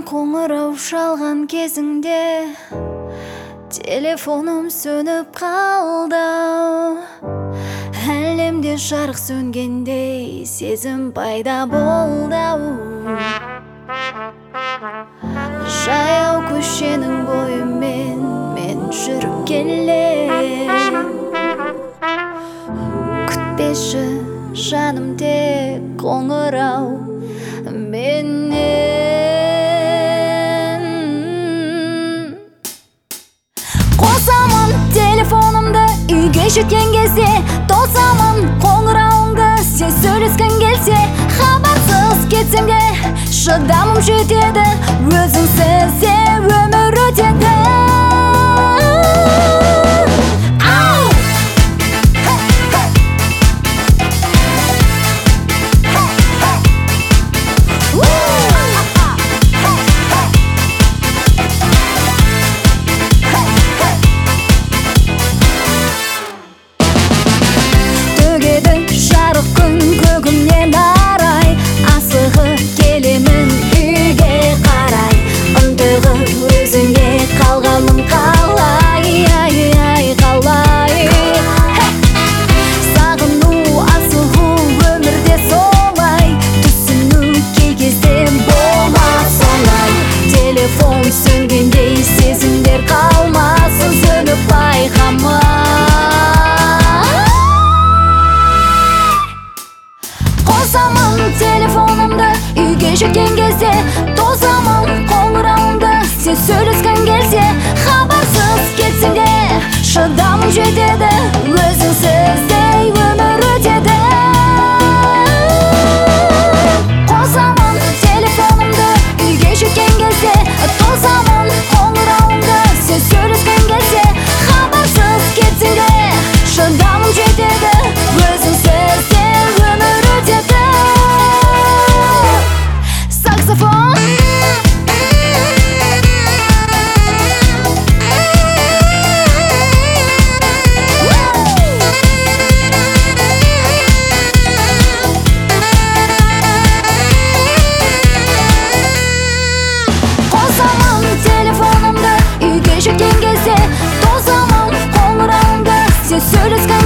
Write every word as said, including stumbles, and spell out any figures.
Қоңырау шалған кезіңде телефоным сөніп қалды. Әлемде жарық сөнгендей сезім пайда болды. Жаяу көшенің бойымен мен жүріп келем. Күтпеші жаным тек қоңырау менен. Қосамын телефонымды үйге жеткен кезде, тосамын қоңырауыңды сен сөйлескен келсе. Хабарсыз кетсем де шыдамым жетеді, өзіңсіз де өмір өтеді. Көгімнен арай асығы келемін үйге қарай. Ынтығы өзіңе қалғаным қалай, ай, ай, қалай. Сағыну асығы өмірде солай, түсіну кей кезде болмас солай. Телефон сөнгендей сезімдер қалмасын, сөніп байқама. Қосамын телефонымды үйге жеткен кезде, тосамын қоңырауыңды сен сөйлескен келсе. Хабарсыз кетсең де шыдамым жетеді, өзіңсіз де өмір өтеді. Қосамын телефонымды үйге жеткен кезде, тосамын қоңырауыңды сен сөйлескен келсе. Хабарсыз кетсең де шыдамым жетеді, өзіңсіз де өмір өтеді. Жеткен кезде, тосамын қоңырауыңды сен сөйлескен